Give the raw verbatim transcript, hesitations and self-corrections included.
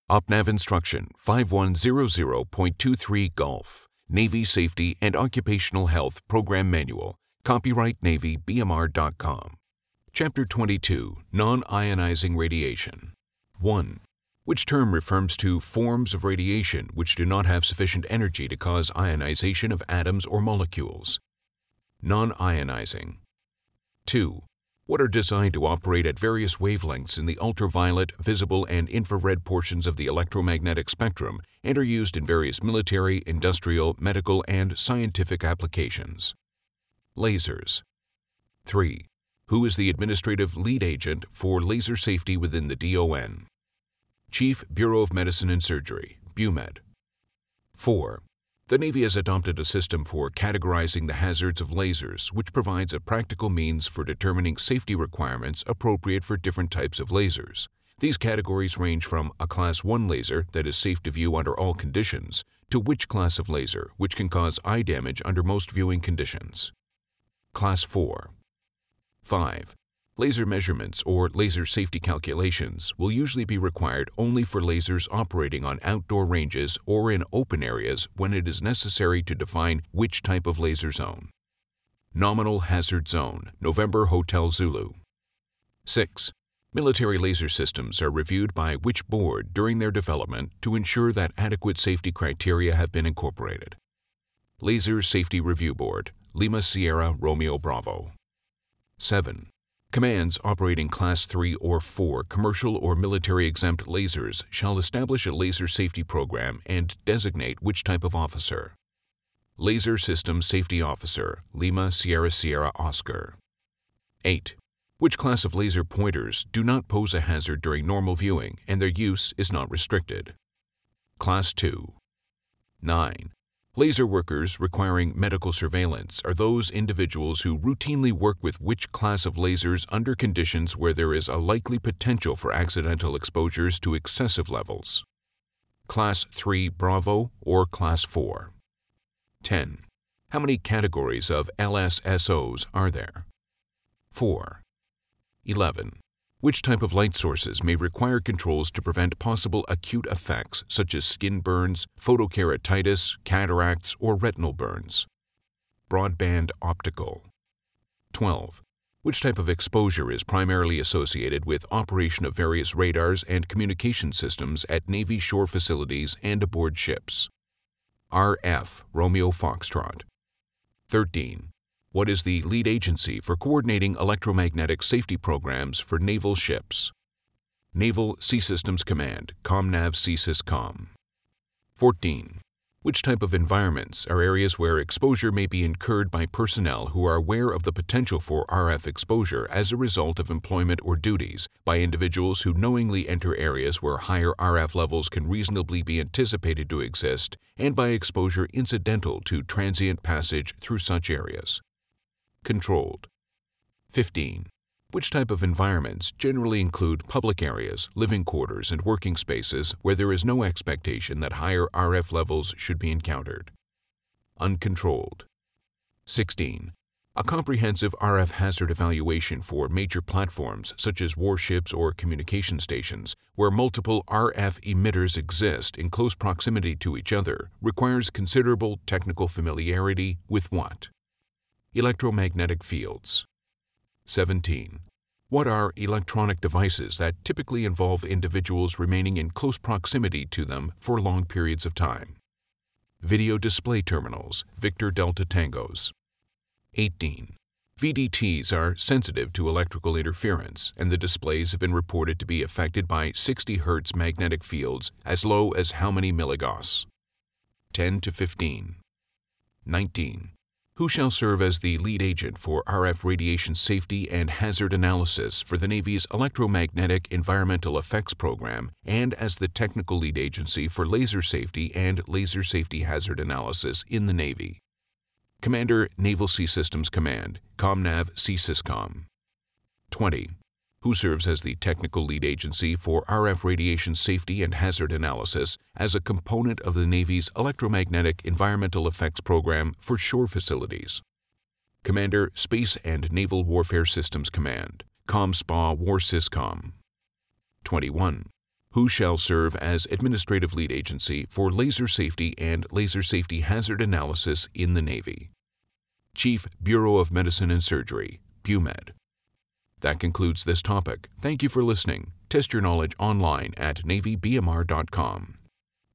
OPNAV Instruction five one zero zero point two three Golf, Navy Safety and Occupational Health Program Manual, copyright Navy B M R dot com. Chapter twenty-two, Non-Ionizing Radiation. one. Which term refers to forms of radiation which do not have sufficient energy to cause ionization of atoms or molecules? Non-ionizing. two. What are designed to operate at various wavelengths in the ultraviolet, visible, and infrared portions of the electromagnetic spectrum and are used in various military, industrial, medical, and scientific applications? Lasers. three. Who is the administrative lead agent for laser safety within the D O N? Chief Bureau of Medicine and Surgery, BUMED. four. The Navy has adopted a system for categorizing the hazards of lasers, which provides a practical means for determining safety requirements appropriate for different types of lasers. These categories range from a Class one laser that is safe to view under all conditions to which class of laser, which can cause eye damage under most viewing conditions. Class four. five. Laser measurements or laser safety calculations will usually be required only for lasers operating on outdoor ranges or in open areas when it is necessary to define which type of laser zone. Nominal Hazard Zone, November Hotel Zulu. six. Military laser systems are reviewed by which board during their development to ensure that adequate safety criteria have been incorporated? Laser Safety Review Board, Lima Sierra Romeo Bravo. seven. Commands operating Class three or four commercial or military exempt lasers shall establish a laser safety program and designate which type of officer. Laser Systems Safety Officer, Lima Sierra Sierra Oscar. eight. Which class of laser pointers do not pose a hazard during normal viewing and their use is not restricted? Class two. nine. Laser workers requiring medical surveillance are those individuals who routinely work with which class of lasers under conditions where there is a likely potential for accidental exposures to excessive levels? Class three Bravo or Class four? ten. How many categories of L S S Os are there? four. eleven. Which type of light sources may require controls to prevent possible acute effects such as skin burns, photokeratitis, cataracts, or retinal burns? Broadband optical. twelve. Which type of exposure is primarily associated with operation of various radars and communication systems at Navy shore facilities and aboard ships? R F, Romeo Foxtrot. thirteen. What is the lead agency for coordinating electromagnetic safety programs for naval ships? Naval Sea Systems Command, COMNAV CSysCom. fourteen. Which type of environments are areas where exposure may be incurred by personnel who are aware of the potential for R F exposure as a result of employment or duties by individuals who knowingly enter areas where higher R F levels can reasonably be anticipated to exist and by exposure incidental to transient passage through such areas? Controlled. fifteen. Which type of environments generally include public areas, living quarters, and working spaces where there is no expectation that higher R F levels should be encountered? Uncontrolled. sixteen. A comprehensive R F hazard evaluation for major platforms such as warships or communication stations where multiple R F emitters exist in close proximity to each other requires considerable technical familiarity with what? Electromagnetic fields. seventeen. What are electronic devices that typically involve individuals remaining in close proximity to them for long periods of time? Video display terminals, Victor Delta Tangos. eighteen. V D Ts are sensitive to electrical interference, and the displays have been reported to be affected by sixty hertz magnetic fields as low as how many milligauss? ten to fifteen. nineteen. Who shall serve as the lead agent for R F radiation safety and hazard analysis for the Navy's Electromagnetic Environmental Effects Program and as the technical lead agency for laser safety and laser safety hazard analysis in the Navy? Commander, Naval Sea Systems Command, COMNAV CSysCom. twenty. Who serves as the technical lead agency for R F radiation safety and hazard analysis as a component of the Navy's Electromagnetic Environmental Effects Program for shore facilities? Commander, Space and Naval Warfare Systems Command, COMSPA WARSysCom. twenty-one. Who shall serve as administrative lead agency for laser safety and laser safety hazard analysis in the Navy? Chief, Bureau of Medicine and Surgery, BUMED. That concludes this topic. Thank you for listening. Test your knowledge online at Navy B M R dot com.